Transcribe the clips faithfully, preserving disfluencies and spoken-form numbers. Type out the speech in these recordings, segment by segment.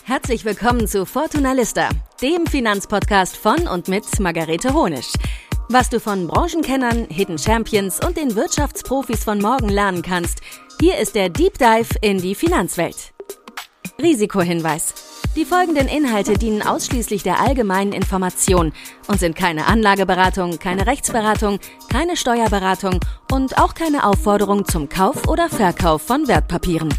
Herzlich willkommen zu Fortuna Lista, dem Finanzpodcast von und mit Margarete Honisch. Was du von Branchenkennern, Hidden Champions und den Wirtschaftsprofis von morgen lernen kannst, hier ist der Deep Dive in die Finanzwelt. Risikohinweis: Die folgenden Inhalte dienen ausschließlich der allgemeinen Information und sind keine Anlageberatung, keine Rechtsberatung, keine Steuerberatung und auch keine Aufforderung zum Kauf oder Verkauf von Wertpapieren.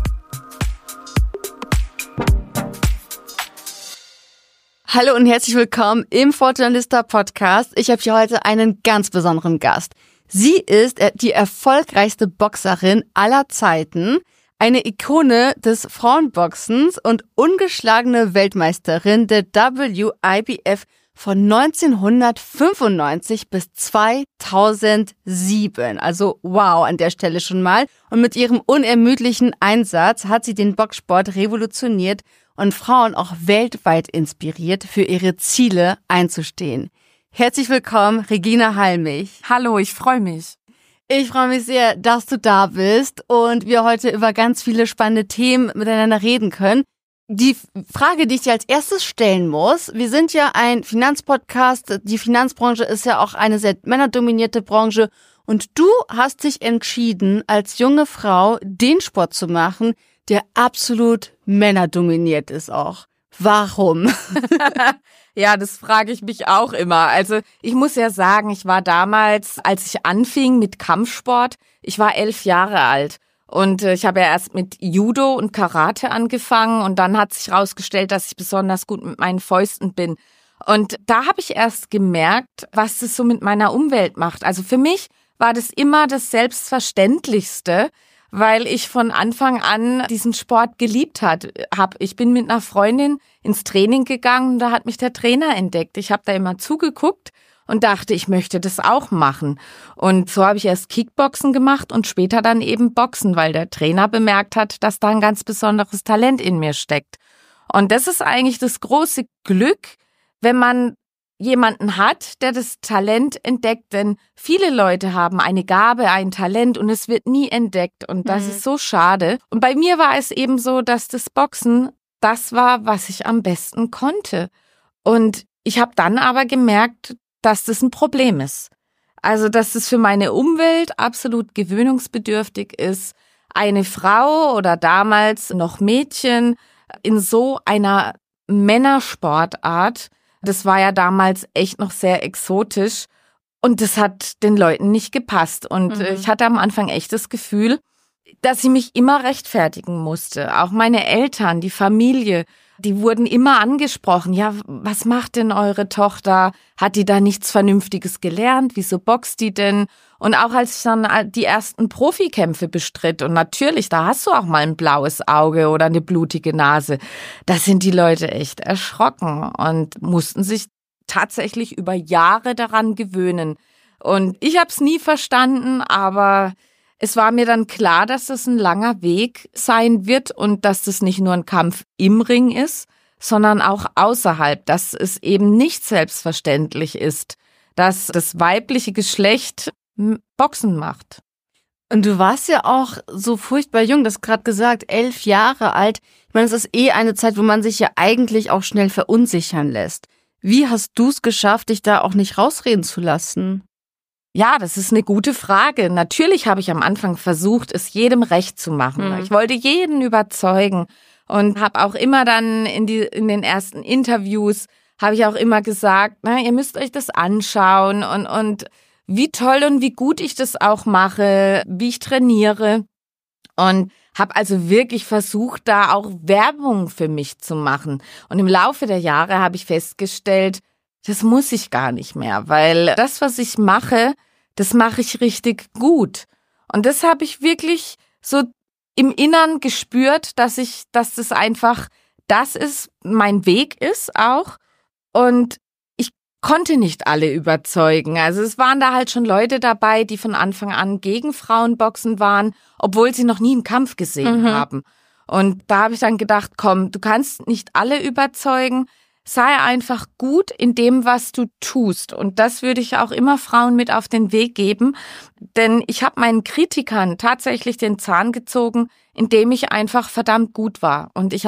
Hallo und herzlich willkommen im Fortuna Lista Podcast. Ich habe hier heute einen ganz besonderen Gast. Sie ist die erfolgreichste Boxerin aller Zeiten, eine Ikone des Frauenboxens und ungeschlagene Weltmeisterin der W I B F von neunzehnhundertfünfundneunzig bis zweitausendsieben. Also wow, an der Stelle schon mal. Und mit ihrem unermüdlichen Einsatz hat sie den Boxsport revolutioniert und Frauen auch weltweit inspiriert, für ihre Ziele einzustehen. Herzlich willkommen, Regina Halmich. Hallo, ich freue mich. Ich freue mich sehr, dass du da bist und wir heute über ganz viele spannende Themen miteinander reden können. Die Frage, die ich dir als erstes stellen muss: Wir sind ja ein Finanzpodcast, die Finanzbranche ist ja auch eine sehr männerdominierte Branche und du hast dich entschieden, als junge Frau den Sport zu machen, der absolut männerdominiert ist auch. Warum? Ja, das frage ich mich auch immer. Also ich muss ja sagen, ich war damals, als ich anfing mit Kampfsport, ich war elf Jahre alt. Und ich habe ja erst mit Judo und Karate angefangen und dann hat sich herausgestellt, dass ich besonders gut mit meinen Fäusten bin. Und da habe ich erst gemerkt, was das so mit meiner Umwelt macht. Also für mich war das immer das Selbstverständlichste, weil ich von Anfang an diesen Sport geliebt hat, hab. Ich bin mit einer Freundin ins Training gegangen und da hat mich der Trainer entdeckt. Ich habe da immer zugeguckt und dachte, ich möchte das auch machen. Und so habe ich erst Kickboxen gemacht und später dann eben Boxen, weil der Trainer bemerkt hat, dass da ein ganz besonderes Talent in mir steckt. Und das ist eigentlich das große Glück, wenn man jemanden hat, der das Talent entdeckt, denn viele Leute haben eine Gabe, ein Talent und es wird nie entdeckt und das mhm. ist so schade. Und bei mir war es eben so, dass das Boxen das war, was ich am besten konnte. Und ich habe dann aber gemerkt, dass das ein Problem ist. Also, dass es für meine Umwelt absolut gewöhnungsbedürftig ist, eine Frau oder damals noch Mädchen in so einer Männersportart. Das war ja damals echt noch sehr exotisch und das hat den Leuten nicht gepasst. Und mhm. ich hatte am Anfang echt das Gefühl, dass ich mich immer rechtfertigen musste. Auch meine Eltern, die Familie, die wurden immer angesprochen. Ja, was macht denn eure Tochter? Hat die da nichts Vernünftiges gelernt? Wieso boxt die denn? Und auch als ich dann die ersten Profikämpfe bestritt, und natürlich, da hast du auch mal ein blaues Auge oder eine blutige Nase, da sind die Leute echt erschrocken und mussten sich tatsächlich über Jahre daran gewöhnen. Und ich habe es nie verstanden, aber es war mir dann klar, dass das ein langer Weg sein wird und dass das nicht nur ein Kampf im Ring ist, sondern auch außerhalb, dass es eben nicht selbstverständlich ist, dass das weibliche Geschlecht Boxen macht. Und du warst ja auch so furchtbar jung, du hast gerade gesagt, elf Jahre alt. Ich meine, es ist eh eine Zeit, wo man sich ja eigentlich auch schnell verunsichern lässt. Wie hast du es geschafft, dich da auch nicht rausreden zu lassen? Ja, das ist eine gute Frage. Natürlich habe ich am Anfang versucht, es jedem recht zu machen. Mhm. Ich wollte jeden überzeugen und habe auch immer dann in die in den ersten Interviews habe ich auch immer gesagt, na, ihr müsst euch das anschauen und und wie toll und wie gut ich das auch mache, wie ich trainiere und habe also wirklich versucht, da auch Werbung für mich zu machen. Und im Laufe der Jahre habe ich festgestellt, das muss ich gar nicht mehr, weil das, was ich mache, das mache ich richtig gut. Und das habe ich wirklich so im Innern gespürt, dass ich, dass das einfach das ist, mein Weg ist auch. Und konnte nicht alle überzeugen. Also es waren da halt schon Leute dabei, die von Anfang an gegen Frauenboxen waren, obwohl sie noch nie einen Kampf gesehen mhm. haben. Und da habe ich dann gedacht, komm, du kannst nicht alle überzeugen, sei einfach gut in dem, was du tust. Und das würde ich auch immer Frauen mit auf den Weg geben. Denn ich habe meinen Kritikern tatsächlich den Zahn gezogen, indem ich einfach verdammt gut war. Und ich habe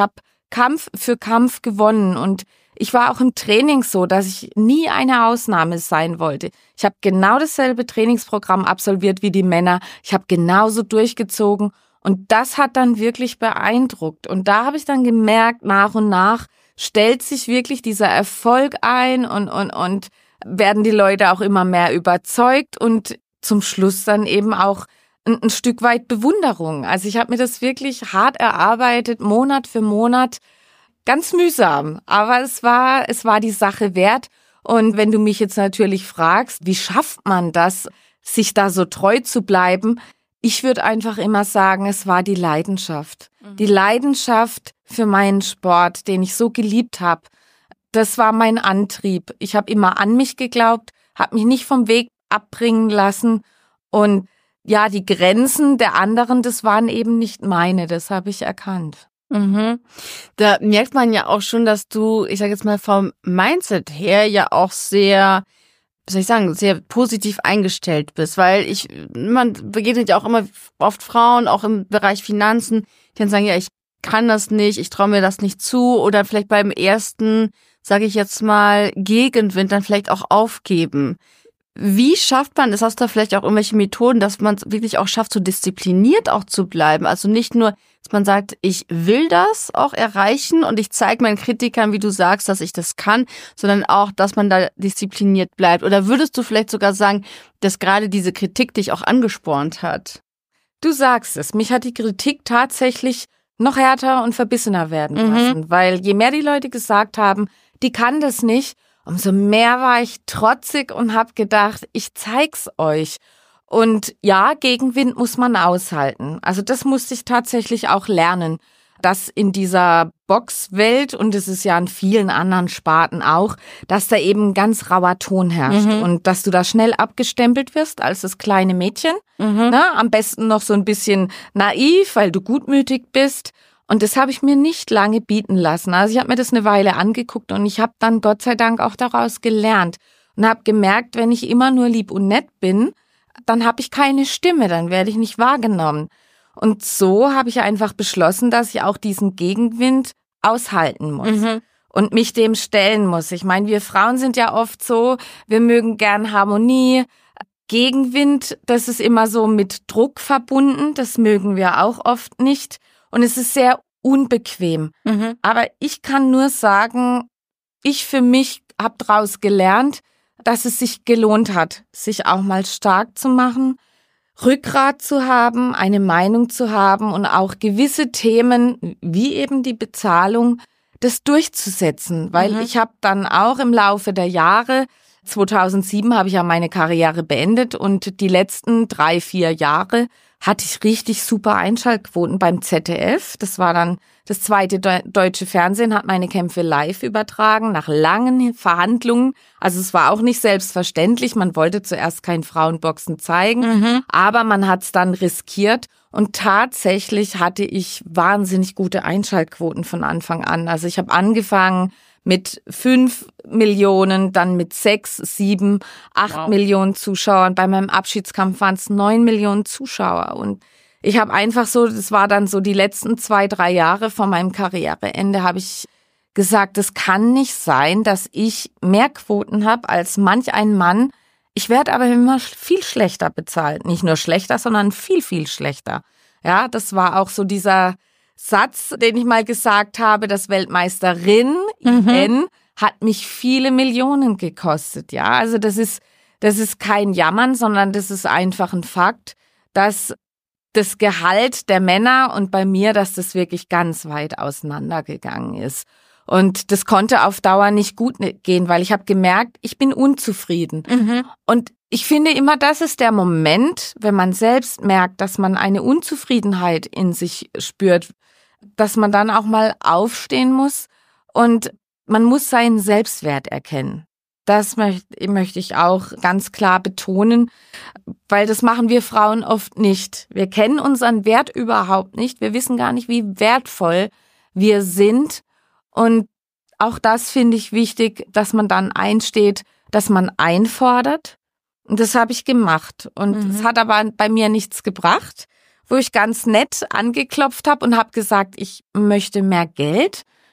Kampf für Kampf gewonnen. Und ich war auch im Training so, dass ich nie eine Ausnahme sein wollte. Ich habe genau dasselbe Trainingsprogramm absolviert wie die Männer. Ich habe genauso durchgezogen. Und das hat dann wirklich beeindruckt. Und da habe ich dann gemerkt, nach und nach stellt sich wirklich dieser Erfolg ein und, und, und werden die Leute auch immer mehr überzeugt und zum Schluss dann eben auch ein, ein Stück weit Bewunderung. Also ich habe mir das wirklich hart erarbeitet, Monat für Monat, ganz mühsam. Aber es war, es war die Sache wert. Und wenn du mich jetzt natürlich fragst, wie schafft man das, sich da so treu zu bleiben? Ich würde einfach immer sagen, es war die Leidenschaft. Mhm. Die Leidenschaft für meinen Sport, den ich so geliebt habe. Das war mein Antrieb. Ich habe immer an mich geglaubt, habe mich nicht vom Weg abbringen lassen. Und ja, die Grenzen der anderen, das waren eben nicht meine. Das habe ich erkannt. Mhm. Da merkt man ja auch schon, dass du, ich sage jetzt mal vom Mindset her ja auch sehr, wie soll ich sagen, sehr positiv eingestellt bist, weil ich, man begegnet ja auch immer oft Frauen, auch im Bereich Finanzen, die dann sagen, ja, ich kann das nicht, ich traue mir das nicht zu oder vielleicht beim ersten, sage ich jetzt mal, Gegenwind dann vielleicht auch aufgeben. Wie schafft man es? Hast du da vielleicht auch irgendwelche Methoden, dass man es wirklich auch schafft, so diszipliniert auch zu bleiben? Also nicht nur, dass man sagt, ich will das auch erreichen und ich zeige meinen Kritikern, wie du sagst, dass ich das kann, sondern auch, dass man da diszipliniert bleibt. Oder würdest du vielleicht sogar sagen, dass gerade diese Kritik dich auch angespornt hat? Du sagst es, mich hat die Kritik tatsächlich noch härter und verbissener werden lassen, mhm. weil je mehr die Leute gesagt haben, die kann das nicht, umso mehr war ich trotzig und habe gedacht, ich zeig's euch. Und ja, Gegenwind muss man aushalten. Also das musste ich tatsächlich auch lernen, dass in dieser Boxwelt, und es ist ja in vielen anderen Sparten auch, dass da eben ganz rauer Ton herrscht mhm. und dass du da schnell abgestempelt wirst als das kleine Mädchen. Mhm. Na, am besten noch so ein bisschen naiv, weil du gutmütig bist. Und das habe ich mir nicht lange bieten lassen. Also ich habe mir das eine Weile angeguckt und ich habe dann Gott sei Dank auch daraus gelernt und habe gemerkt, wenn ich immer nur lieb und nett bin, dann habe ich keine Stimme, dann werde ich nicht wahrgenommen. Und so habe ich einfach beschlossen, dass ich auch diesen Gegenwind aushalten muss mhm. und mich dem stellen muss. Ich meine, wir Frauen sind ja oft so, wir mögen gern Harmonie. Gegenwind, das ist immer so mit Druck verbunden, das mögen wir auch oft nicht. Und es ist sehr unbequem. Mhm. Aber ich kann nur sagen, ich für mich habe daraus gelernt, dass es sich gelohnt hat, sich auch mal stark zu machen, Rückgrat zu haben, eine Meinung zu haben und auch gewisse Themen, wie eben die Bezahlung, das durchzusetzen. Weil mhm. ich habe dann auch im Laufe der Jahre, zweitausendsieben habe ich ja meine Karriere beendet und die letzten drei, vier Jahre hatte ich richtig super Einschaltquoten beim Z D F. Das war dann das zweite de- deutsche Fernsehen, hat meine Kämpfe live übertragen, nach langen Verhandlungen. Also es war auch nicht selbstverständlich. Man wollte zuerst kein Frauenboxen zeigen, mhm. aber man hat es dann riskiert. Und tatsächlich hatte ich wahnsinnig gute Einschaltquoten von Anfang an. Also ich habe angefangen mit fünf Millionen, dann mit sechs, sieben, acht wow. Millionen Zuschauern. Bei meinem Abschiedskampf waren es neun Millionen Zuschauer. Und ich habe einfach so, das war dann so die letzten zwei, drei Jahre vor meinem Karriereende, habe ich gesagt, es kann nicht sein, dass ich mehr Quoten habe als manch ein Mann. Ich werde aber immer viel schlechter bezahlt. Nicht nur schlechter, sondern viel, viel schlechter. Ja, das war auch so dieser Satz, den ich mal gesagt habe, das Weltmeisterin mhm. I N hat mich viele Millionen gekostet. Ja, also das ist, das ist kein Jammern, sondern das ist einfach ein Fakt, dass das Gehalt der Männer und bei mir, dass das wirklich ganz weit auseinandergegangen ist. Und das konnte auf Dauer nicht gut gehen, weil ich habe gemerkt, ich bin unzufrieden. Mhm. Und ich finde immer, das ist der Moment, wenn man selbst merkt, dass man eine Unzufriedenheit in sich spürt, dass man dann auch mal aufstehen muss und man muss seinen Selbstwert erkennen. Das möchte, möchte ich auch ganz klar betonen, weil das machen wir Frauen oft nicht. Wir kennen unseren Wert überhaupt nicht. Wir wissen gar nicht, wie wertvoll wir sind. Und auch das finde ich wichtig, dass man dann einsteht, dass man einfordert. Und das habe ich gemacht. Und es mhm. hat aber bei mir nichts gebracht, wo ich ganz nett angeklopft habe und habe gesagt, ich möchte mehr Geld.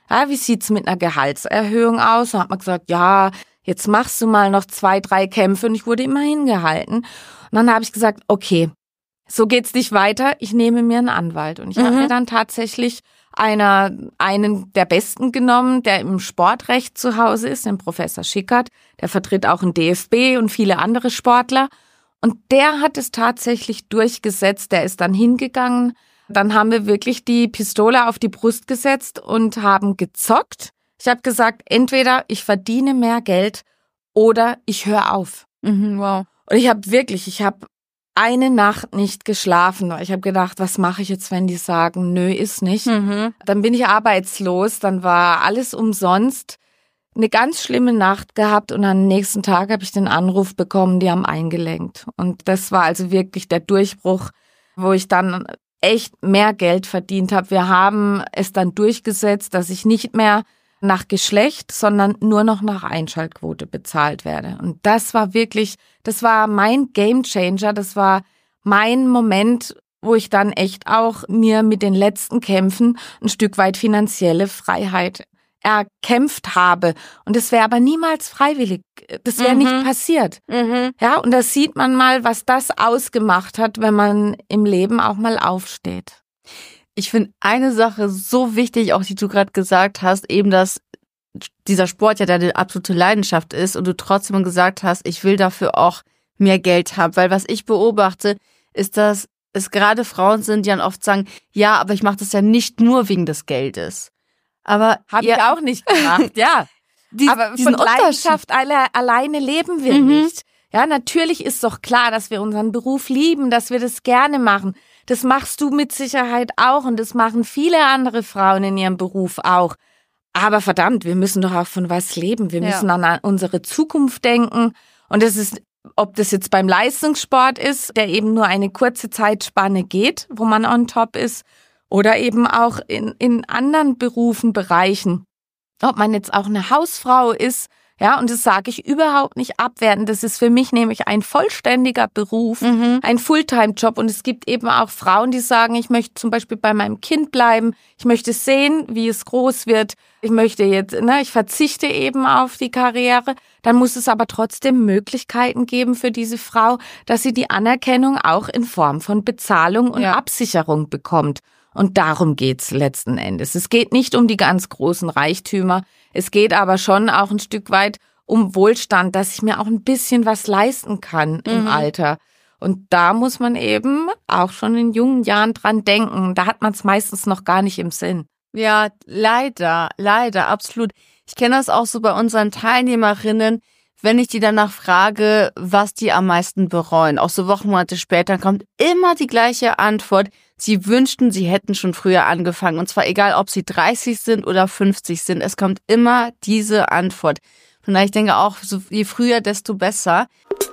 ja, wie sieht's mit einer Gehaltserhöhung aus? Dann hat man gesagt, ja, jetzt machst du mal noch zwei, drei Kämpfe und ich wurde immer hingehalten. Und dann habe ich gesagt, okay, so geht's nicht weiter, ich nehme mir einen Anwalt. Und ich mhm. habe mir dann tatsächlich einer, einen der Besten genommen, der im Sportrecht zu Hause ist, den Professor Schickert. Der vertritt auch den D F B und viele andere Sportler. Und der hat es tatsächlich durchgesetzt, der ist dann hingegangen. Dann haben wir wirklich die Pistole auf die Brust gesetzt und haben gezockt. Ich habe gesagt, entweder ich verdiene mehr Geld oder ich höre auf. Mhm, wow. Und ich habe wirklich, ich habe eine Nacht nicht geschlafen, weil ich habe gedacht, was mache ich jetzt, wenn die sagen, nö, ist nicht. Mhm. Dann bin ich arbeitslos, dann war alles umsonst. Eine ganz schlimme Nacht gehabt und am nächsten Tag habe ich den Anruf bekommen, die haben eingelenkt. Und das war also wirklich der Durchbruch, wo ich dann echt mehr Geld verdient habe. Wir haben es dann durchgesetzt, dass ich nicht mehr nach Geschlecht, sondern nur noch nach Einschaltquote bezahlt werde. Und das war wirklich, das war mein Gamechanger, das war mein Moment, wo ich dann echt auch mir mit den letzten Kämpfen ein Stück weit finanzielle Freiheit erkämpft habe. Und das wäre aber niemals freiwillig. Das wäre mhm. nicht passiert. Mhm. Ja, und da sieht man mal, was das ausgemacht hat, wenn man im Leben auch mal aufsteht. Ich finde eine Sache so wichtig, auch die du gerade gesagt hast, eben, dass dieser Sport ja deine absolute Leidenschaft ist und du trotzdem gesagt hast, ich will dafür auch mehr Geld haben. Weil was ich beobachte, ist, dass es gerade Frauen sind, die dann oft sagen, ja, aber ich mache das ja nicht nur wegen des Geldes. Aber habe ja, ich auch nicht gemacht, ja. Die, aber von Leidenschaft alle, alleine leben wir mhm. nicht. Ja, natürlich ist doch klar, dass wir unseren Beruf lieben, dass wir das gerne machen. Das machst du mit Sicherheit auch und das machen viele andere Frauen in ihrem Beruf auch. Aber verdammt, wir müssen doch auch von was leben. Wir müssen ja. an unsere Zukunft denken. Und das ist, ob das jetzt beim Leistungssport ist, der eben nur eine kurze Zeitspanne geht, wo man on top ist, oder eben auch in, in anderen Berufen, Bereichen. Ob man jetzt auch eine Hausfrau ist, ja, und das sage ich überhaupt nicht abwertend. Das ist für mich nämlich ein vollständiger Beruf, mhm. ein Fulltime-Job. Und es gibt eben auch Frauen, die sagen, ich möchte zum Beispiel bei meinem Kind bleiben. Ich möchte sehen, wie es groß wird. Ich möchte jetzt, ne, ich verzichte eben auf die Karriere. Dann muss es aber trotzdem Möglichkeiten geben für diese Frau, dass sie die Anerkennung auch in Form von Bezahlung und ja. Absicherung bekommt. Und darum geht's letzten Endes. Es geht nicht um die ganz großen Reichtümer. Es geht aber schon auch ein Stück weit um Wohlstand, dass ich mir auch ein bisschen was leisten kann mhm. im Alter. Und da muss man eben auch schon in jungen Jahren dran denken. Da hat man es meistens noch gar nicht im Sinn. Ja, leider, leider, absolut. Ich kenne das auch so bei unseren Teilnehmerinnen, wenn ich die danach frage, was die am meisten bereuen. Auch so Wochen, Monate später kommt immer die gleiche Antwort. Sie wünschten, sie hätten schon früher angefangen. Und zwar egal, ob sie dreißig sind oder fünfzig sind. Es kommt immer diese Antwort. Von daher, ich denke auch, so je früher, desto besser.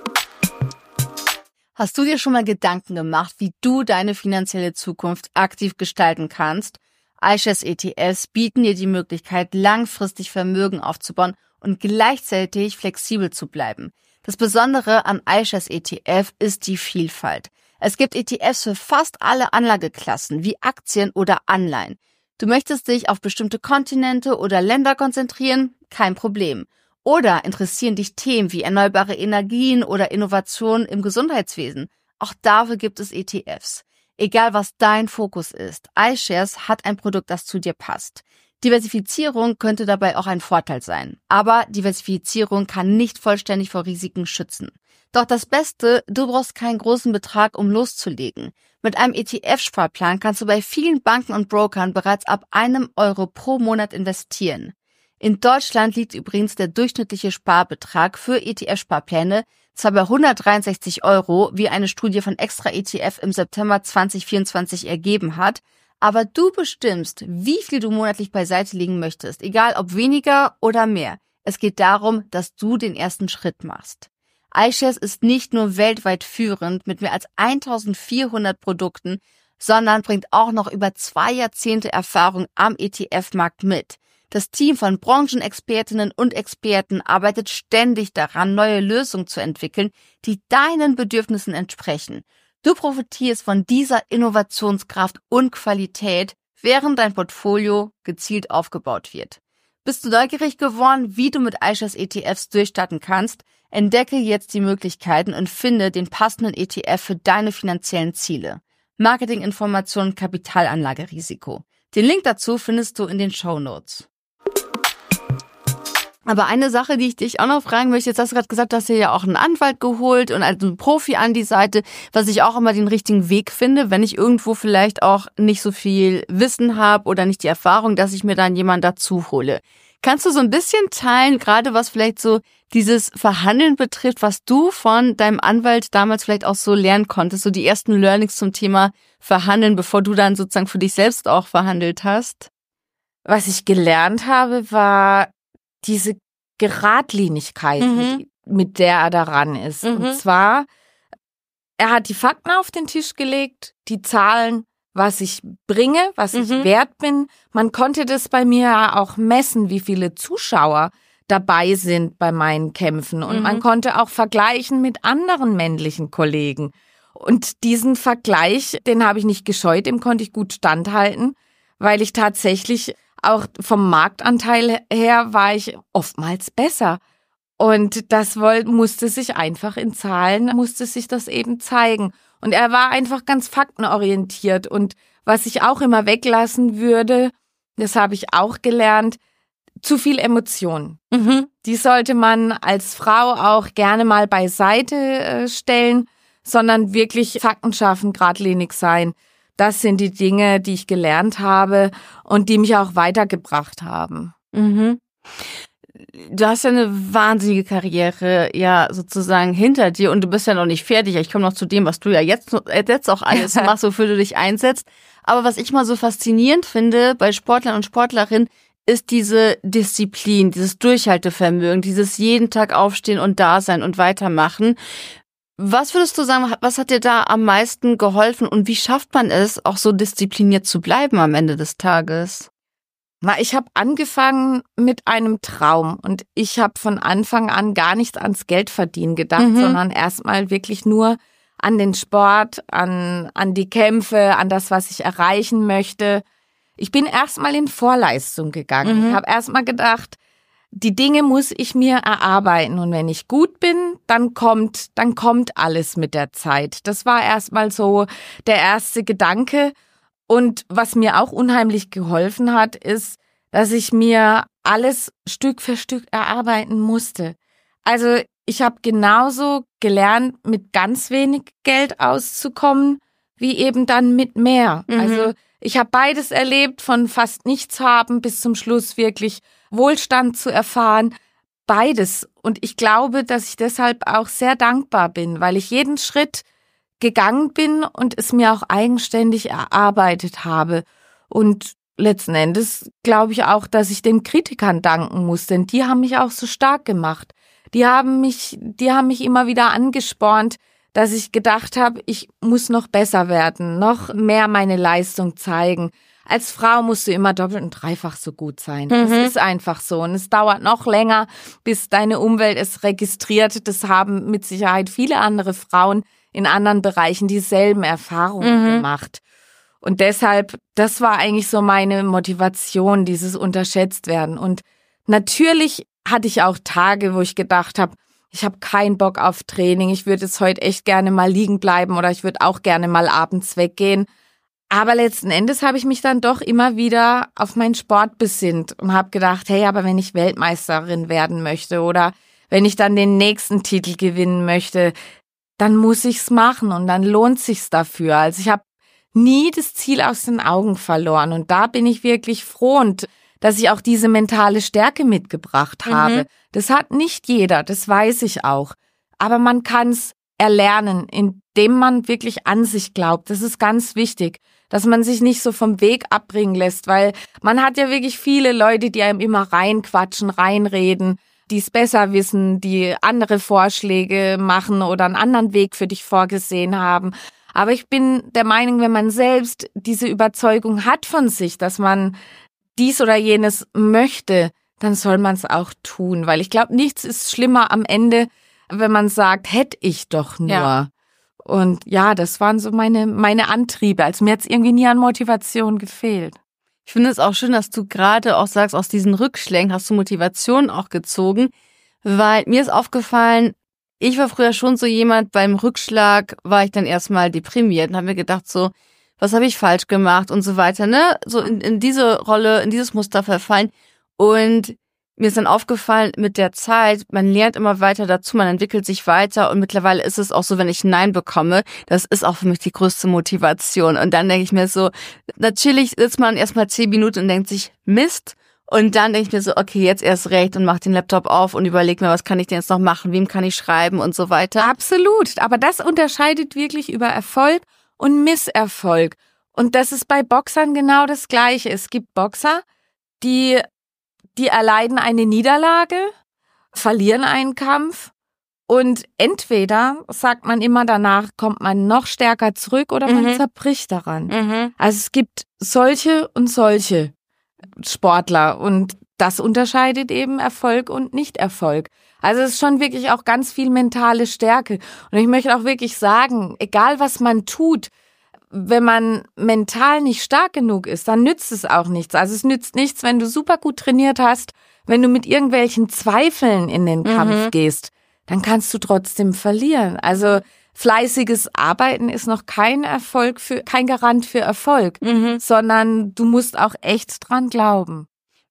Hast du dir schon mal Gedanken gemacht, wie du deine finanzielle Zukunft aktiv gestalten kannst? iShares E T Fs bieten dir die Möglichkeit, langfristig Vermögen aufzubauen und gleichzeitig flexibel zu bleiben. Das Besondere an iShares E T F ist die Vielfalt. Es gibt E T Fs für fast alle Anlageklassen, wie Aktien oder Anleihen. Du möchtest dich auf bestimmte Kontinente oder Länder konzentrieren? Kein Problem. Oder interessieren dich Themen wie erneuerbare Energien oder Innovationen im Gesundheitswesen? Auch dafür gibt es E T Fs. Egal was dein Fokus ist, iShares hat ein Produkt, das zu dir passt. Diversifizierung könnte dabei auch ein Vorteil sein. Aber Diversifizierung kann nicht vollständig vor Risiken schützen. Doch das Beste, du brauchst keinen großen Betrag, um loszulegen. Mit einem E T F-Sparplan kannst du bei vielen Banken und Brokern bereits ab einem Euro pro Monat investieren. In Deutschland liegt übrigens der durchschnittliche Sparbetrag für E T F-Sparpläne zwar bei hundertdreiundsechzig Euro, wie eine Studie von Extra E T F im September zwanzig vierundzwanzig ergeben hat, aber du bestimmst, wie viel du monatlich beiseite legen möchtest, egal ob weniger oder mehr. Es geht darum, dass du den ersten Schritt machst. iShares ist nicht nur weltweit führend mit mehr als eintausendvierhundert Produkten, sondern bringt auch noch über zwei Jahrzehnte Erfahrung am E T F-Markt mit. Das Team von Branchenexpertinnen und Experten arbeitet ständig daran, neue Lösungen zu entwickeln, die deinen Bedürfnissen entsprechen. Du profitierst von dieser Innovationskraft und Qualität. während dein Portfolio gezielt aufgebaut wird. Bist du neugierig geworden, wie du mit iShares E T Fs durchstarten kannst? Entdecke jetzt die Möglichkeiten und finde den passenden E T F für deine finanziellen Ziele. Marketinginformationen und Kapitalanlagerisiko. Den Link dazu findest du in den Shownotes. Aber eine Sache, die ich dich auch noch fragen möchte, jetzt hast du gerade gesagt, du hast dir ja auch einen Anwalt geholt und also einen Profi an die Seite, was ich auch immer den richtigen Weg finde, wenn ich irgendwo vielleicht auch nicht so viel Wissen habe oder nicht die Erfahrung, dass ich mir dann jemanden dazu hole. Kannst du so ein bisschen teilen, gerade was vielleicht so dieses Verhandeln betrifft, was du von deinem Anwalt damals vielleicht auch so lernen konntest, so die ersten Learnings zum Thema Verhandeln, bevor du dann sozusagen für dich selbst auch verhandelt hast? Was ich gelernt habe, war diese Geradlinigkeit, Mhm. mit, mit der er daran ist. Mhm. Und zwar, er hat die Fakten auf den Tisch gelegt, die Zahlen, was ich bringe, was ich Mhm. wert bin. Man konnte das bei mir auch messen, wie viele Zuschauer dabei sind bei meinen Kämpfen. Und Mhm. man konnte auch vergleichen mit anderen männlichen Kollegen. Und diesen Vergleich, den habe ich nicht gescheut, dem konnte ich gut standhalten, weil ich tatsächlich auch vom Marktanteil her war ich oftmals besser. Und das woll, musste sich einfach in Zahlen, musste sich das eben zeigen. Und er war einfach ganz faktenorientiert. Und was ich auch immer weglassen würde, das habe ich auch gelernt, zu viel Emotion. Mhm. Die sollte man als Frau auch gerne mal beiseite äh, stellen, sondern wirklich Fakten schaffen, geradlinig sein. Das sind die Dinge, die ich gelernt habe und die mich auch weitergebracht haben. Mhm. Du hast ja eine wahnsinnige Karriere ja sozusagen hinter dir und du bist ja noch nicht fertig. Ich komme noch zu dem, was du ja jetzt, jetzt auch alles machst, wofür du dich einsetzt. Aber was ich mal so faszinierend finde bei Sportlern und Sportlerinnen, ist diese Disziplin, dieses Durchhaltevermögen, dieses jeden Tag aufstehen und da sein und weitermachen. Was würdest du sagen, was hat dir da am meisten geholfen und wie schafft man es, auch so diszipliniert zu bleiben am Ende des Tages? Na, ich habe angefangen mit einem Traum und ich habe von Anfang an gar nicht ans Geldverdienen gedacht, Mhm. sondern erstmal wirklich nur an den Sport, an, an die Kämpfe, an das, was ich erreichen möchte. Ich bin erstmal in Vorleistung gegangen. Mhm. Ich habe erstmal gedacht, die Dinge muss ich mir erarbeiten und wenn ich gut bin, dann kommt, dann kommt alles mit der Zeit. Das war erstmal so der erste Gedanke. Und was mir auch unheimlich geholfen hat, ist, dass ich mir alles Stück für Stück erarbeiten musste. Also ich habe genauso gelernt, mit ganz wenig Geld auszukommen, wie eben dann mit mehr. Mhm. Also ich habe beides erlebt, von fast nichts haben bis zum Schluss wirklich Wohlstand zu erfahren. Beides. Und ich glaube, dass ich deshalb auch sehr dankbar bin, weil ich jeden Schritt gegangen bin und es mir auch eigenständig erarbeitet habe. Und letzten Endes glaube ich auch, dass ich den Kritikern danken muss, denn die haben mich auch so stark gemacht. Die haben mich, die haben mich immer wieder angespornt, dass ich gedacht habe, ich muss noch besser werden, noch mehr meine Leistung zeigen. Als Frau musst du immer doppelt und dreifach so gut sein. Das Mhm. ist einfach so. Und es dauert noch länger, bis deine Umwelt es registriert. Das haben mit Sicherheit viele andere Frauen in anderen Bereichen dieselben Erfahrungen Mhm. gemacht. Und deshalb, das war eigentlich so meine Motivation, dieses unterschätzt werden. Und natürlich hatte ich auch Tage, wo ich gedacht habe, ich habe keinen Bock auf Training, ich würde jetzt heute echt gerne mal liegen bleiben oder ich würde auch gerne mal abends weggehen. Aber letzten Endes habe ich mich dann doch immer wieder auf meinen Sport besinnt und habe gedacht, hey, aber wenn ich Weltmeisterin werden möchte oder wenn ich dann den nächsten Titel gewinnen möchte, dann muss ich's machen und dann lohnt sich's dafür. Also ich habe nie das Ziel aus den Augen verloren und da bin ich wirklich froh und dass ich auch diese mentale Stärke mitgebracht habe. Mhm. Das hat nicht jeder, das weiß ich auch. Aber man kann's erlernen, indem man wirklich an sich glaubt. Das ist ganz wichtig, dass man sich nicht so vom Weg abbringen lässt, weil man hat ja wirklich viele Leute, die einem immer reinquatschen, reinreden, die es besser wissen, die andere Vorschläge machen oder einen anderen Weg für dich vorgesehen haben. Aber ich bin der Meinung, wenn man selbst diese Überzeugung hat von sich, dass man dies oder jenes möchte, dann soll man es auch tun. Weil ich glaube, nichts ist schlimmer am Ende, wenn man sagt, hätte ich doch nur. Ja. Und ja, das waren so meine meine Antriebe. Also mir hat es irgendwie nie an Motivation gefehlt. Ich finde es auch schön, dass du gerade auch sagst, aus diesen Rückschlägen hast du Motivation auch gezogen, weil mir ist aufgefallen, ich war früher schon so jemand, beim Rückschlag war ich dann erstmal deprimiert und habe mir gedacht so, was habe ich falsch gemacht und so weiter, ne? So in, in diese Rolle, in dieses Muster verfallen. Und mir ist dann aufgefallen, mit der Zeit, man lernt immer weiter dazu, man entwickelt sich weiter und mittlerweile ist es auch so, wenn ich ein Nein bekomme, das ist auch für mich die größte Motivation. Und dann denke ich mir so, natürlich sitzt man erstmal zehn Minuten und denkt sich, Mist. Und dann denke ich mir so, okay, jetzt erst recht und mach den Laptop auf und überleg mir, was kann ich denn jetzt noch machen, wem kann ich schreiben und so weiter. Absolut, aber das unterscheidet wirklich über Erfolg und Misserfolg. Und das ist bei Boxern genau das Gleiche. Es gibt Boxer, die, die erleiden eine Niederlage, verlieren einen Kampf und entweder, sagt man immer danach, kommt man noch stärker zurück oder man Mhm. zerbricht daran. Mhm. Also es gibt solche und solche Sportler und das unterscheidet eben Erfolg und Nicht-Erfolg. Also es ist schon wirklich auch ganz viel mentale Stärke. Und ich möchte auch wirklich sagen, egal was man tut, wenn man mental nicht stark genug ist, dann nützt es auch nichts. Also es nützt nichts, wenn du super gut trainiert hast, wenn du mit irgendwelchen Zweifeln in den Kampf Mhm. gehst, dann kannst du trotzdem verlieren. Also fleißiges Arbeiten ist noch kein Erfolg für, kein Garant für Erfolg, Mhm. sondern du musst auch echt dran glauben.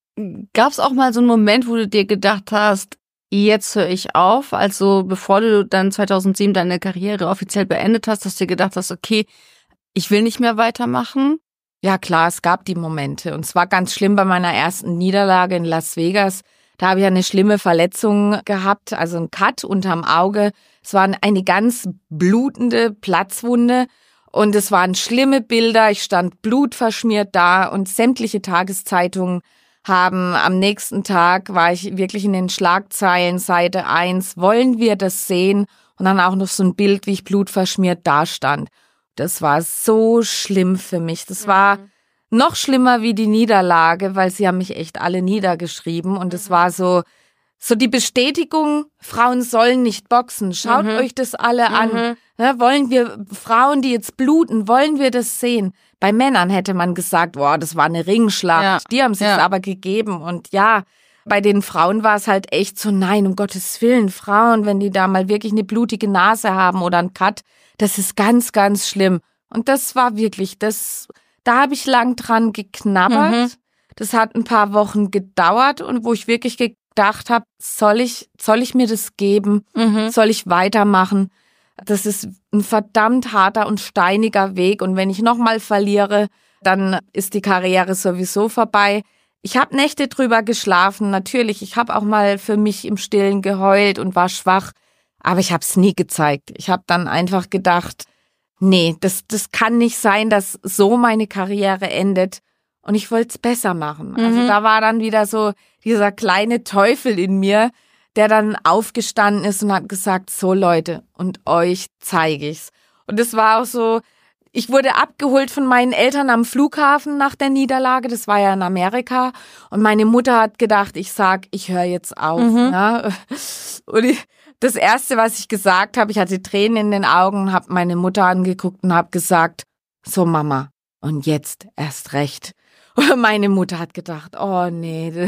Gab es auch mal so einen Moment, wo du dir gedacht hast, jetzt höre ich auf? Also bevor du dann zweitausendsieben deine Karriere offiziell beendet hast, dass du dir gedacht hast, okay, ich will nicht mehr weitermachen? Ja klar, es gab die Momente und es war ganz schlimm bei meiner ersten Niederlage in Las Vegas. Da habe ich eine schlimme Verletzung gehabt, also ein Cut unterm Auge. Es war eine ganz blutende Platzwunde und es waren schlimme Bilder. Ich stand blutverschmiert da und sämtliche Tageszeitungen haben am nächsten Tag, war ich wirklich in den Schlagzeilen, Seite eins, wollen wir das sehen? Und dann auch noch so ein Bild, wie ich blutverschmiert dastand. Das war so schlimm für mich. Das war noch schlimmer wie die Niederlage, weil sie haben mich echt alle niedergeschrieben. Und es war so, so die Bestätigung, Frauen sollen nicht boxen. Schaut Mhm. euch das alle an. Mhm. Ne, wollen wir Frauen, die jetzt bluten, wollen wir das sehen? Bei Männern hätte man gesagt, boah, das war eine Ringschlacht. Ja. Die haben es Ja. aber gegeben. Und ja, bei den Frauen war es halt echt so, nein, um Gottes Willen, Frauen, wenn die da mal wirklich eine blutige Nase haben oder einen Cut, das ist ganz, ganz schlimm. Und das war wirklich, das, da habe ich lang dran geknabbert. Mhm. Das hat ein paar Wochen gedauert und wo ich wirklich gedacht habe, soll ich, soll ich mir das geben? Mhm. Soll ich weitermachen? Das ist ein verdammt harter und steiniger Weg. Und wenn ich nochmal verliere, dann ist die Karriere sowieso vorbei. Ich habe Nächte drüber geschlafen, natürlich. Ich habe auch mal für mich im Stillen geheult und war schwach. Aber ich habe es nie gezeigt. Ich habe dann einfach gedacht, nee, das, das kann nicht sein, dass so meine Karriere endet. Und ich wollte es besser machen. Also Mhm. da war dann wieder so dieser kleine Teufel in mir, der dann aufgestanden ist und hat gesagt, so Leute, und euch zeige ich's. Und es war auch so, ich wurde abgeholt von meinen Eltern am Flughafen nach der Niederlage, das war ja in Amerika. Und meine Mutter hat gedacht, ich sag, ich höre jetzt auf. Mhm. Ne? Und ich, das Erste, was ich gesagt habe, ich hatte Tränen in den Augen, habe meine Mutter angeguckt und habe gesagt, so Mama, und jetzt erst recht. Und meine Mutter hat gedacht, oh nee.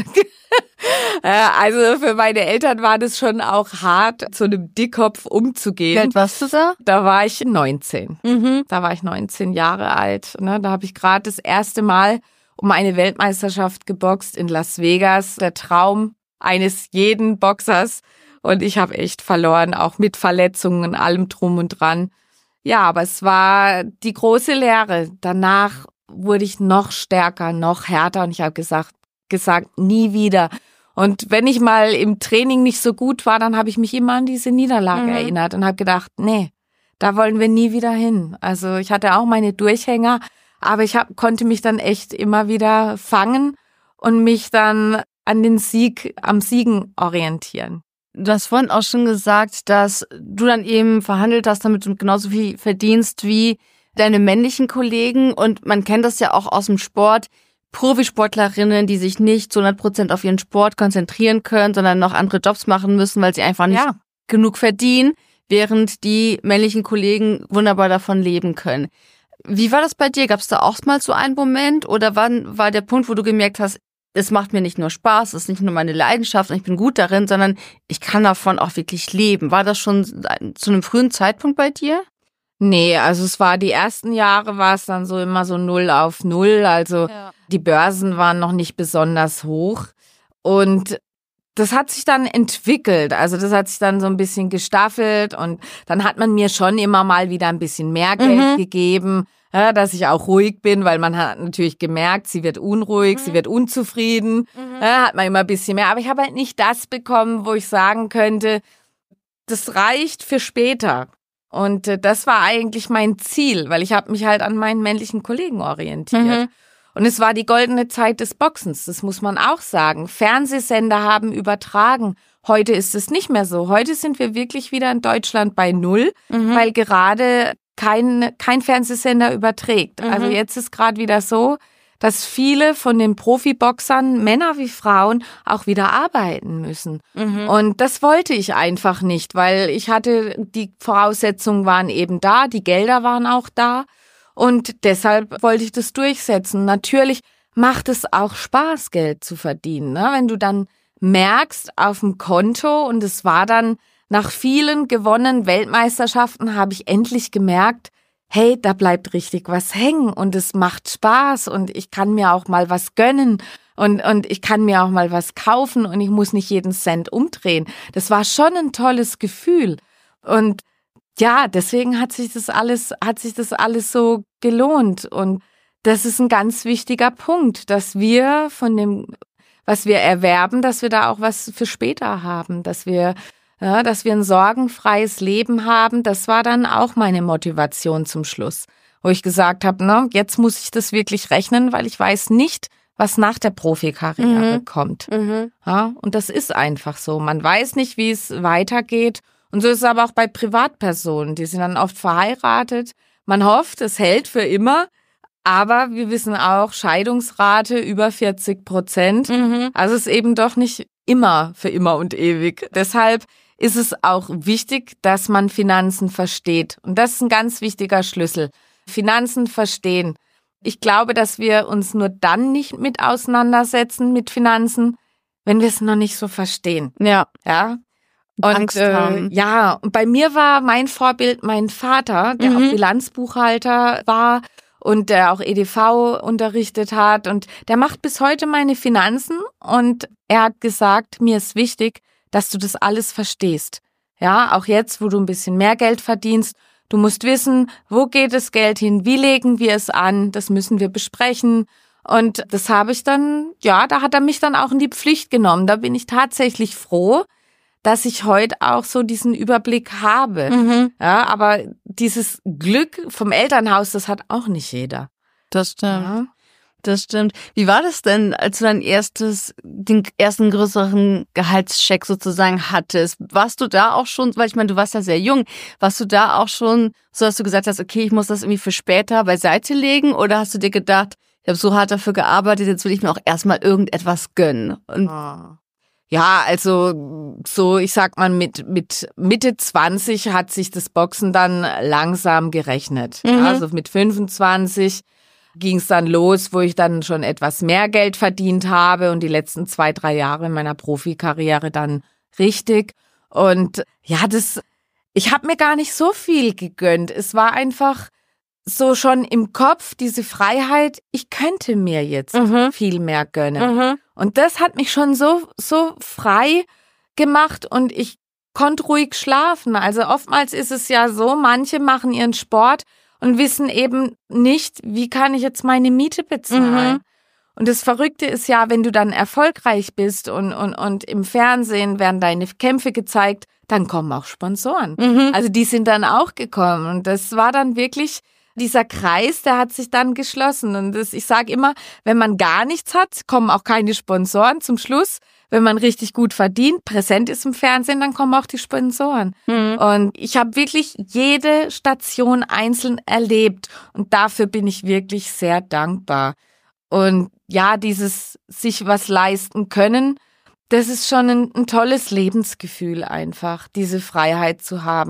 Also für meine Eltern war das schon auch hart, zu einem Dickkopf Wie umzugehen. alt warst du da? Da war ich neunzehn. Mhm. Da war ich neunzehn Jahre alt. Ne? Da habe ich gerade das erste Mal um eine Weltmeisterschaft geboxt in Las Vegas. Der Traum eines jeden Boxers. Und ich habe echt verloren, auch mit Verletzungen und allem drum und dran. Ja, aber es war die große Lehre. Danach wurde ich noch stärker, noch härter und ich habe gesagt, gesagt, nie wieder. Und wenn ich mal im Training nicht so gut war, dann habe ich mich immer an diese Niederlage Mhm. erinnert und habe gedacht, nee, da wollen wir nie wieder hin. Also ich hatte auch meine Durchhänger, aber ich hab, konnte mich dann echt immer wieder fangen und mich dann an den Sieg, am Siegen orientieren. Du hast vorhin auch schon gesagt, dass du dann eben verhandelt hast, damit du genauso viel verdienst wie deine männlichen Kollegen. Und man kennt das ja auch aus dem Sport. Profisportlerinnen, die sich nicht zu hundert Prozent auf ihren Sport konzentrieren können, sondern noch andere Jobs machen müssen, weil sie einfach nicht Ja. genug verdienen, während die männlichen Kollegen wunderbar davon leben können. Wie war das bei dir? Gab es da auch mal so einen Moment oder wann war der Punkt, wo du gemerkt hast, es macht mir nicht nur Spaß, es ist nicht nur meine Leidenschaft und ich bin gut darin, sondern ich kann davon auch wirklich leben. War das schon zu einem frühen Zeitpunkt bei dir? Nee, also es war die ersten Jahre war es dann so immer so null auf null. Also ja. Die Börsen waren noch nicht besonders hoch. Und das hat sich dann entwickelt. Also das hat sich dann so ein bisschen gestaffelt. Und dann hat man mir schon immer mal wieder ein bisschen mehr Geld mhm. gegeben, ja, dass ich auch ruhig bin, weil man hat natürlich gemerkt, sie wird unruhig, mhm. sie wird unzufrieden. Mhm. Ja, hat man immer ein bisschen mehr. Aber ich habe halt nicht das bekommen, wo ich sagen könnte, das reicht für später. Und äh, das war eigentlich mein Ziel, weil ich habe mich halt an meinen männlichen Kollegen orientiert. Mhm. Und es war die goldene Zeit des Boxens, das muss man auch sagen. Fernsehsender haben übertragen. Heute ist es nicht mehr so. Heute sind wir wirklich wieder in Deutschland bei Null, mhm. weil gerade kein, kein Fernsehsender überträgt. Mhm. Also jetzt ist gerade wieder so, dass viele von den Profiboxern, Männer wie Frauen, auch wieder arbeiten müssen. Mhm. Und das wollte ich einfach nicht, weil ich hatte, die Voraussetzungen waren eben da, die Gelder waren auch da und deshalb wollte ich das durchsetzen. Natürlich macht es auch Spaß, Geld zu verdienen, ne? Wenn du dann merkst auf dem Konto und es war dann nach vielen gewonnenen Weltmeisterschaften, habe ich endlich gemerkt, hey, da bleibt richtig was hängen und es macht Spaß und ich kann mir auch mal was gönnen und und ich kann mir auch mal was kaufen und ich muss nicht jeden Cent umdrehen. Das war schon ein tolles Gefühl und ja, deswegen hat sich das alles hat sich das alles so gelohnt und das ist ein ganz wichtiger Punkt, dass wir von dem, was wir erwerben, dass wir da auch was für später haben, dass wir Ja, dass wir ein sorgenfreies Leben haben, das war dann auch meine Motivation zum Schluss, wo ich gesagt habe, ne, jetzt muss ich das wirklich rechnen, weil ich weiß nicht, was nach der Profikarriere mhm. kommt. Mhm. Ja, und das ist einfach so. Man weiß nicht, wie es weitergeht. Und so ist es aber auch bei Privatpersonen. Die sind dann oft verheiratet. Man hofft, es hält für immer. Aber wir wissen auch, Scheidungsrate über vierzig Prozent. Mhm. Also es ist eben doch nicht immer für immer und ewig. Deshalb ist es auch wichtig, dass man Finanzen versteht. Und das ist ein ganz wichtiger Schlüssel. Finanzen verstehen. Ich glaube, dass wir uns nur dann nicht mit auseinandersetzen mit Finanzen, wenn wir es noch nicht so verstehen. Ja. Ja. Und Angst äh, haben. Ja, und bei mir war mein Vorbild mein Vater, der mhm. auch Bilanzbuchhalter war und der auch E D V unterrichtet hat. Und der macht bis heute meine Finanzen. Und er hat gesagt, mir ist wichtig, dass du das alles verstehst. Ja, auch jetzt, wo du ein bisschen mehr Geld verdienst, du musst wissen, wo geht das Geld hin, wie legen wir es an, das müssen wir besprechen. Und das habe ich dann, ja, da hat er mich dann auch in die Pflicht genommen. Da bin ich tatsächlich froh, dass ich heute auch so diesen Überblick habe. Mhm. Ja, aber dieses Glück vom Elternhaus, das hat auch nicht jeder. Das stimmt. Ja. Das stimmt. Wie war das denn, als du dein erstes, den ersten größeren Gehaltscheck sozusagen hattest? Warst du da auch schon, weil ich meine, du warst ja sehr jung, warst du da auch schon so, dass du gesagt hast, okay, ich muss das irgendwie für später beiseite legen? Oder hast du dir gedacht, ich habe so hart dafür gearbeitet, jetzt will ich mir auch erstmal irgendetwas gönnen? Und oh. Ja, also so, ich sag mal, mit mit Mitte zwanzig hat sich das Boxen dann langsam gerechnet. Mhm. Ja, also mit fünfundzwanzig ging es dann los, wo ich dann schon etwas mehr Geld verdient habe und die letzten zwei, drei Jahre meiner Profikarriere dann richtig. Und ja, das, ich habe mir gar nicht so viel gegönnt. Es war einfach so schon im Kopf diese Freiheit, ich könnte mir jetzt mhm. viel mehr gönnen. Mhm. Und das hat mich schon so so frei gemacht und ich konnte ruhig schlafen. Also oftmals ist es ja so, manche machen ihren Sport und wissen eben nicht, wie kann ich jetzt meine Miete bezahlen. Mhm. Und das Verrückte ist ja, wenn du dann erfolgreich bist und und und im Fernsehen werden deine Kämpfe gezeigt, dann kommen auch Sponsoren. Mhm. Also die sind dann auch gekommen und das war dann wirklich dieser Kreis, der hat sich dann geschlossen. Und das, ich sage immer, wenn man gar nichts hat, kommen auch keine Sponsoren. Zum Schluss, wenn man richtig gut verdient, präsent ist im Fernsehen, dann kommen auch die Sponsoren. Mhm. Und ich habe wirklich jede Station einzeln erlebt. Und dafür bin ich wirklich sehr dankbar. Und ja, dieses sich was leisten können, das ist schon ein, ein tolles Lebensgefühl einfach, diese Freiheit zu haben.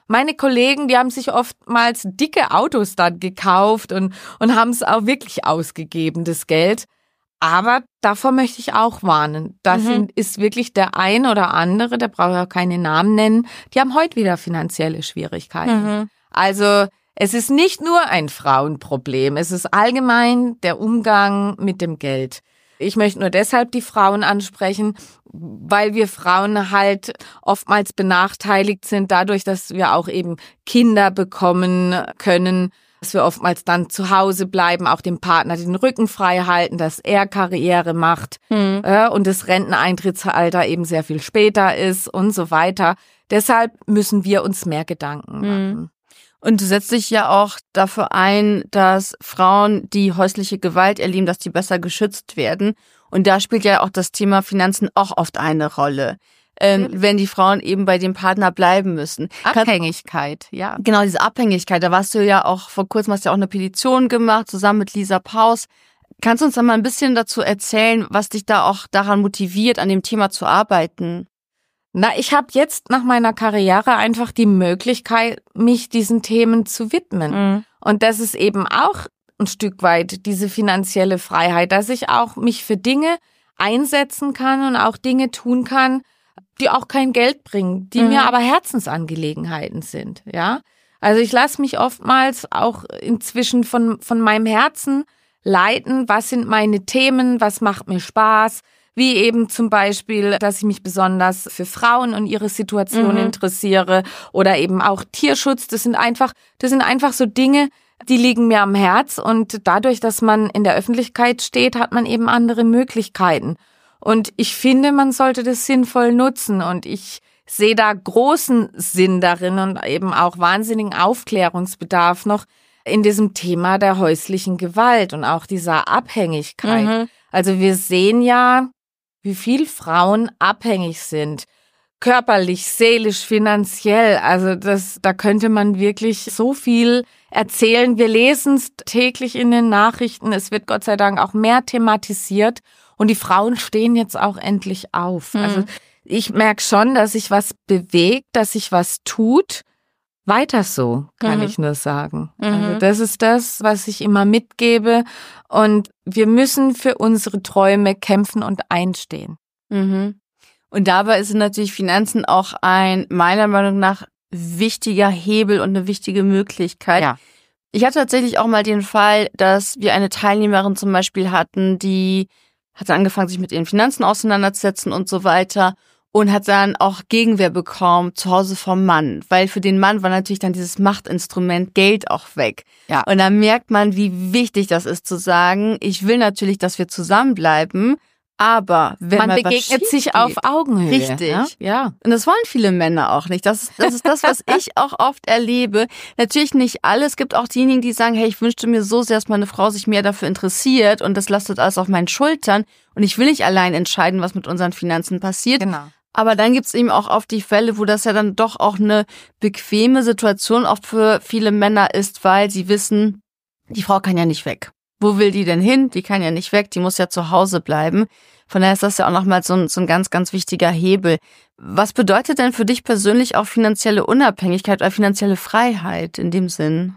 Meine Kollegen, die haben sich oftmals dicke Autos dann gekauft und, und haben es auch wirklich ausgegeben, das Geld. Aber davor möchte ich auch warnen. Da mhm. ist wirklich der ein oder andere, der braucht ja keine Namen nennen, die haben heute wieder finanzielle Schwierigkeiten. Mhm. Also es ist nicht nur ein Frauenproblem, es ist allgemein der Umgang mit dem Geld. Ich möchte nur deshalb die Frauen ansprechen, weil wir Frauen halt oftmals benachteiligt sind, dadurch, dass wir auch eben Kinder bekommen können, dass wir oftmals dann zu Hause bleiben, auch dem Partner den Rücken frei halten, dass er Karriere macht mhm. äh, und das Renteneintrittsalter eben sehr viel später ist und so weiter. Deshalb müssen wir uns mehr Gedanken machen. Mhm. Und du setzt dich ja auch dafür ein, dass Frauen, die häusliche Gewalt erleben, dass die besser geschützt werden. Und da spielt ja auch das Thema Finanzen auch oft eine Rolle. Ähm, wenn die Frauen eben bei dem Partner bleiben müssen. Abhängigkeit, ja. Genau, diese Abhängigkeit. Da warst du ja auch vor kurzem, hast du ja auch eine Petition gemacht, zusammen mit Lisa Paus. Kannst du uns dann mal ein bisschen dazu erzählen, was dich da auch daran motiviert, an dem Thema zu arbeiten? Na, ich habe jetzt nach meiner Karriere einfach die Möglichkeit, mich diesen Themen zu widmen. Mhm. Und das ist eben auch ein Stück weit diese finanzielle Freiheit, dass ich auch mich für Dinge einsetzen kann und auch Dinge tun kann, die auch kein Geld bringen, die mhm. mir aber Herzensangelegenheiten sind, ja. Also ich lasse mich oftmals auch inzwischen von von meinem Herzen leiten, was sind meine Themen, was macht mir Spaß, wie eben zum Beispiel, dass ich mich besonders für Frauen und ihre Situation mhm. interessiere oder eben auch Tierschutz, das sind einfach, das sind einfach so Dinge, die liegen mir am Herz und dadurch, dass man in der Öffentlichkeit steht, hat man eben andere Möglichkeiten. Und ich finde, man sollte das sinnvoll nutzen und ich sehe da großen Sinn darin und eben auch wahnsinnigen Aufklärungsbedarf noch in diesem Thema der häuslichen Gewalt und auch dieser Abhängigkeit. Mhm. Also wir sehen ja, wie viel Frauen abhängig sind, körperlich, seelisch, finanziell. Also das, da könnte man wirklich so viel erzählen. Wir lesen es täglich in den Nachrichten. Es wird Gott sei Dank auch mehr thematisiert. Und die Frauen stehen jetzt auch endlich auf. Mhm. Also ich merke schon, dass sich was bewegt, dass sich was tut. Weiter so, kann mhm. ich nur sagen. Mhm. Also das ist das, was ich immer mitgebe. Und wir müssen für unsere Träume kämpfen und einstehen. Mhm. Und dabei sind natürlich Finanzen auch ein, meiner Meinung nach, wichtiger Hebel und eine wichtige Möglichkeit. Ja. Ich hatte tatsächlich auch mal den Fall, dass wir eine Teilnehmerin zum Beispiel hatten, die hatte angefangen, sich mit ihren Finanzen auseinanderzusetzen und so weiter und hat dann auch Gegenwehr bekommen zu Hause vom Mann, weil für den Mann war natürlich dann dieses Machtinstrument Geld auch weg. Ja. Und da merkt man, wie wichtig das ist zu sagen, ich will natürlich, dass wir zusammenbleiben, aber wenn man mal begegnet was sich geht, auf Augenhöhe. Richtig. Ja? Ja. Und das wollen viele Männer auch nicht. Das ist, das ist das, was ich auch oft erlebe. Natürlich nicht alle. Es gibt auch diejenigen, die sagen, hey, ich wünschte mir so sehr, dass meine Frau sich mehr dafür interessiert und das lastet alles auf meinen Schultern und ich will nicht allein entscheiden, was mit unseren Finanzen passiert. Genau. Aber dann gibt's eben auch oft die Fälle, wo das ja dann doch auch eine bequeme Situation oft für viele Männer ist, weil sie wissen, die Frau kann ja nicht weg. Wo will die denn hin? Die kann ja nicht weg, die muss ja zu Hause bleiben. Von daher ist das ja auch nochmal so ein, so ein ganz, ganz wichtiger Hebel. Was bedeutet denn für dich persönlich auch finanzielle Unabhängigkeit oder finanzielle Freiheit in dem Sinn?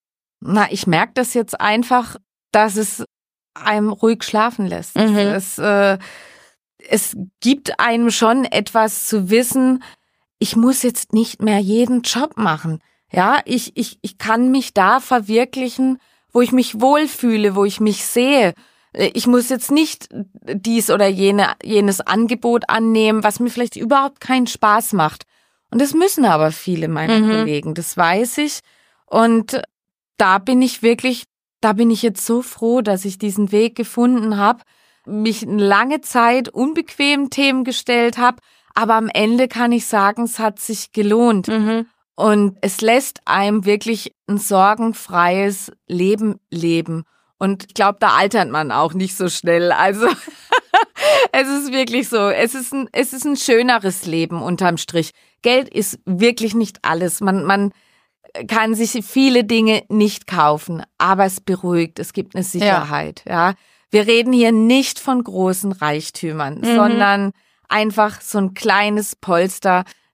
Na, ich merke das jetzt einfach, dass es einem ruhig schlafen lässt. Mhm. Es, äh, es gibt einem schon etwas zu wissen, ich muss jetzt nicht mehr jeden Job machen. Ja, ich, ich, ich kann mich da verwirklichen, wo ich mich wohlfühle, wo ich mich sehe. Ich muss jetzt nicht dies oder jene, jenes Angebot annehmen, was mir vielleicht überhaupt keinen Spaß macht. Und das müssen aber viele meiner mhm. Kollegen, das weiß ich. Und da bin ich wirklich, da bin ich jetzt so froh, dass ich diesen Weg gefunden habe, mich eine lange Zeit unbequemen Themen gestellt habe, aber am Ende kann ich sagen, es hat sich gelohnt. Mhm. Und es lässt einem wirklich ein sorgenfreies Leben leben. Und ich glaube, da altert man auch nicht so schnell. Also es ist wirklich so, es ist ein, es ist ein schöneres Leben unterm Strich. Geld ist wirklich nicht alles. Man, man kann sich viele Dinge nicht kaufen, aber es beruhigt, es gibt eine Sicherheit. Ja, ja. Wir reden hier nicht von großen Reichtümern, mhm. sondern einfach so ein kleines Polster,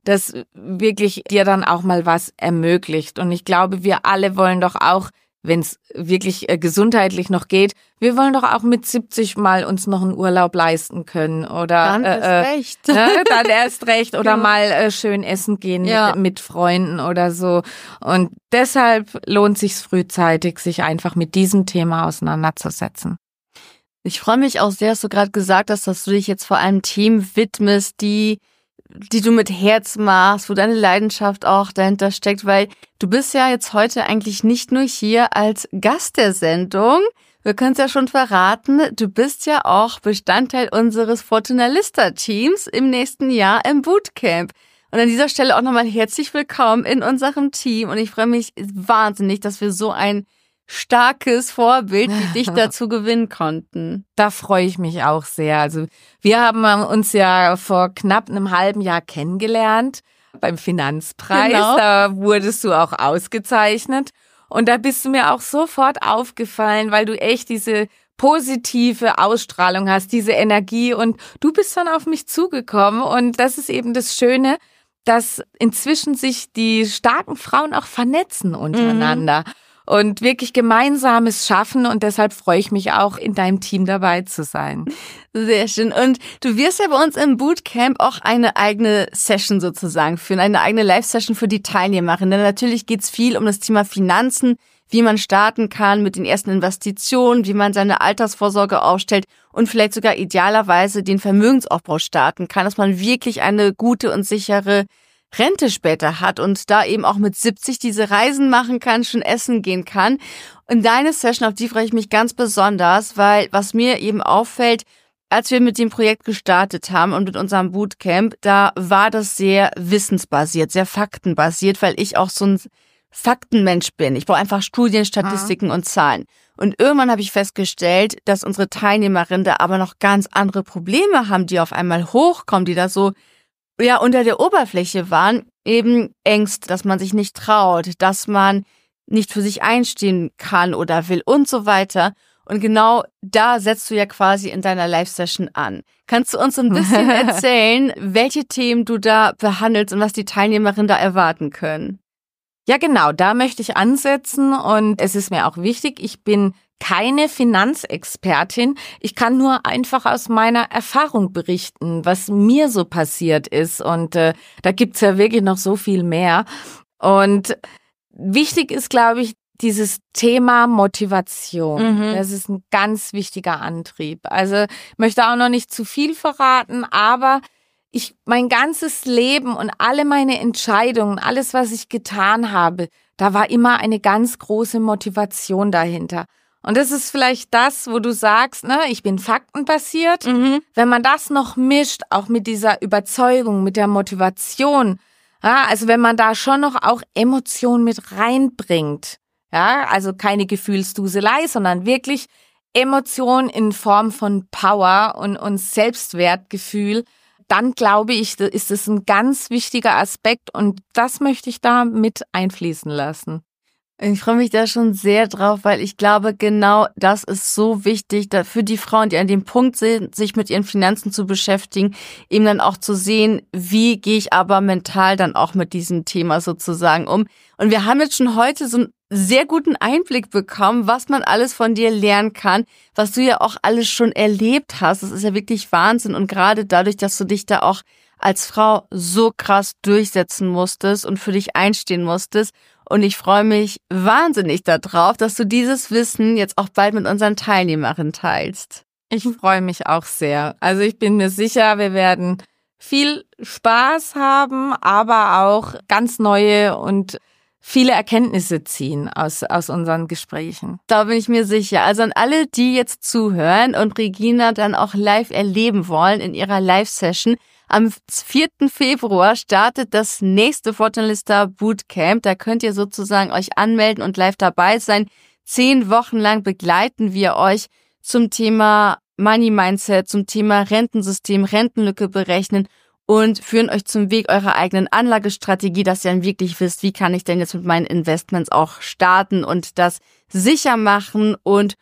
das wirklich dir dann auch mal was ermöglicht. Und ich glaube, wir alle wollen doch auch, wenn es wirklich äh, gesundheitlich noch geht, wir wollen doch auch mit siebzig mal uns noch einen Urlaub leisten können oder Dann äh, erst äh, recht. Ne, dann erst recht oder Genau. mal äh, schön essen gehen Ja. mit, mit Freunden oder so. Und deshalb lohnt sich's frühzeitig, sich einfach mit diesem Thema auseinanderzusetzen. Ich freue mich auch sehr, dass du gerade gesagt hast, dass du dich jetzt vor allem Themen widmest, die die du mit Herz machst, wo deine Leidenschaft auch dahinter steckt, weil du bist ja jetzt heute eigentlich nicht nur hier als Gast der Sendung. Wir können es ja schon verraten, du bist ja auch Bestandteil unseres Fortunalista-Teams im nächsten Jahr im Bootcamp. Und an dieser Stelle auch nochmal herzlich willkommen in unserem Team. Und ich freue mich wahnsinnig, dass wir so ein starkes Vorbild wie dich dazu gewinnen konnten. Da freue ich mich auch sehr. Also wir haben uns ja vor knapp einem halben Jahr kennengelernt beim Finanzpreis. Genau. Da wurdest du auch ausgezeichnet. Und da bist du mir auch sofort aufgefallen, weil du echt diese positive Ausstrahlung hast, diese Energie. Und du bist dann auf mich zugekommen. Und das ist eben das Schöne, dass inzwischen sich die starken Frauen auch vernetzen untereinander. Mhm. Und wirklich Gemeinsames schaffen, und deshalb freue ich mich auch, in deinem Team dabei zu sein. Sehr schön. Und du wirst ja bei uns im Bootcamp auch eine eigene Session sozusagen führen, eine eigene Live-Session für die Teilnehmerinnen. Denn natürlich geht's viel um das Thema Finanzen, wie man starten kann mit den ersten Investitionen, wie man seine Altersvorsorge aufstellt und vielleicht sogar idealerweise den Vermögensaufbau starten kann, dass man wirklich eine gute und sichere Rente später hat und da eben auch mit siebzig diese Reisen machen kann, schon essen gehen kann. Und deine Session, auf die freue ich mich ganz besonders, weil was mir eben auffällt, als wir mit dem Projekt gestartet haben und mit unserem Bootcamp, da war das sehr wissensbasiert, sehr faktenbasiert, weil ich auch so ein Faktenmensch bin. Ich brauche einfach Studien, Statistiken und Zahlen. Und irgendwann habe ich festgestellt, dass unsere Teilnehmerinnen da aber noch ganz andere Probleme haben, die auf einmal hochkommen, die da so ja unter der Oberfläche waren, eben Ängste, dass man sich nicht traut, dass man nicht für sich einstehen kann oder will und so weiter. Und genau da setzt du ja quasi in deiner Live-Session an. Kannst du uns ein bisschen erzählen, welche Themen du da behandelst und was die Teilnehmerinnen da erwarten können? Ja, genau, da möchte ich ansetzen, und es ist mir auch wichtig, ich bin keine Finanzexpertin. Ich kann nur einfach aus meiner Erfahrung berichten, was mir so passiert ist. Und äh, da gibt's ja wirklich noch so viel mehr. Und wichtig ist, glaube ich, dieses Thema Motivation. Mhm. Das ist ein ganz wichtiger Antrieb. Also ich möchte auch noch nicht zu viel verraten, aber ich mein ganzes Leben und alle meine Entscheidungen, alles, was ich getan habe, da war immer eine ganz große Motivation dahinter. Und das ist vielleicht das, wo du sagst, ne, ich bin faktenbasiert. Mhm. Wenn man das noch mischt, auch mit dieser Überzeugung, mit der Motivation, ja, also wenn man da schon noch auch Emotionen mit reinbringt, ja, also keine Gefühlsduselei, sondern wirklich Emotionen in Form von Power und, und Selbstwertgefühl, dann glaube ich, ist es ein ganz wichtiger Aspekt, und das möchte ich da mit einfließen lassen. Ich freue mich da schon sehr drauf, weil ich glaube, genau das ist so wichtig, für die Frauen, die an dem Punkt sind, sich mit ihren Finanzen zu beschäftigen, eben dann auch zu sehen, wie gehe ich aber mental dann auch mit diesem Thema sozusagen um. Und wir haben jetzt schon heute so einen sehr guten Einblick bekommen, was man alles von dir lernen kann, was du ja auch alles schon erlebt hast. Das ist ja wirklich Wahnsinn, und gerade dadurch, dass du dich da auch als Frau so krass durchsetzen musstest und für dich einstehen musstest. Und ich freue mich wahnsinnig darauf, dass du dieses Wissen jetzt auch bald mit unseren Teilnehmerinnen teilst. Ich freue mich auch sehr. Also ich bin mir sicher, wir werden viel Spaß haben, aber auch ganz neue und viele Erkenntnisse ziehen aus, aus unseren Gesprächen. Da bin ich mir sicher. Also an alle, die jetzt zuhören und Regina dann auch live erleben wollen in ihrer Live-Session, am vierten Februar startet das nächste Fortunalista Bootcamp. Da könnt ihr sozusagen euch anmelden und live dabei sein. Zehn Wochen lang begleiten wir euch zum Thema Money Mindset, zum Thema Rentensystem, Rentenlücke berechnen und führen euch zum Weg eurer eigenen Anlagestrategie, dass ihr dann wirklich wisst, wie kann ich denn jetzt mit meinen Investments auch starten und das sicher machen und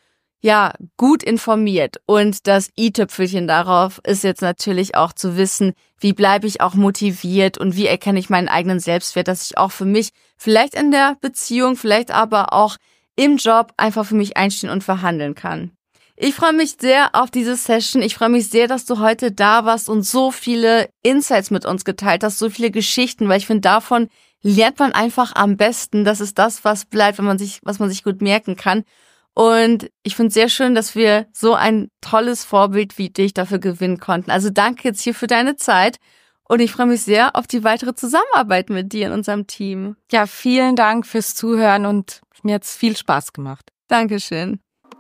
ja, gut informiert. Und das i-Tüpfelchen darauf ist jetzt natürlich auch zu wissen, wie bleibe ich auch motiviert und wie erkenne ich meinen eigenen Selbstwert, dass ich auch für mich vielleicht in der Beziehung, vielleicht aber auch im Job einfach für mich einstehen und verhandeln kann. Ich freue mich sehr auf diese Session. Ich freue mich sehr, dass du heute da warst und so viele Insights mit uns geteilt hast, so viele Geschichten, weil ich finde, davon lernt man einfach am besten. Das ist das, was bleibt, wenn man sich, was man sich gut merken kann. Und ich finde es sehr schön, dass wir so ein tolles Vorbild wie dich dafür gewinnen konnten. Also danke jetzt hier für deine Zeit und ich freue mich sehr auf die weitere Zusammenarbeit mit dir in unserem Team. Ja, vielen Dank fürs Zuhören und mir hat's viel Spaß gemacht. Dankeschön.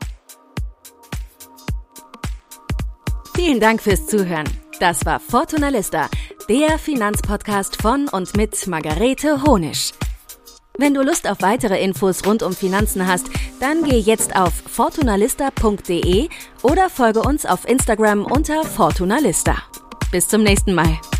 Vielen Dank fürs Zuhören. Das war Fortuna Lista, der Finanzpodcast von und mit Margarete Honisch. Wenn du Lust auf weitere Infos rund um Finanzen hast, dann geh jetzt auf fortunalista punkt de oder folge uns auf Instagram unter Fortunalista. Bis zum nächsten Mal.